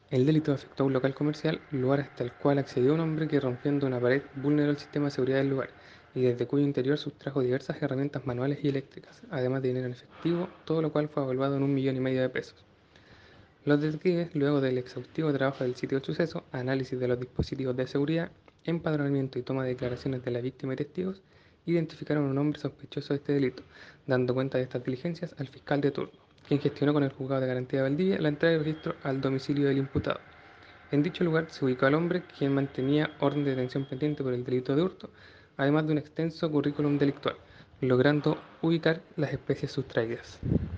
El delito afectó a un local comercial, lugar hasta el cual accedió un hombre que rompiendo una pared vulneró el sistema de seguridad del lugar y desde cuyo interior sustrajo diversas herramientas manuales y eléctricas, además de dinero en efectivo, todo lo cual fue evaluado en 1,5 millones de pesos. Los detectives, luego del exhaustivo trabajo del sitio del suceso, análisis de los dispositivos de seguridad, empadronamiento y toma de declaraciones de la víctima y testigos, identificaron a un hombre sospechoso de este delito, dando cuenta de estas diligencias al fiscal de turno, quien gestionó con el juzgado de garantía de Valdivia la entrada de registro al domicilio del imputado. En dicho lugar se ubicó al hombre, quien mantenía orden de detención pendiente por el delito de hurto, además de un extenso currículum delictual, logrando ubicar las especies sustraídas.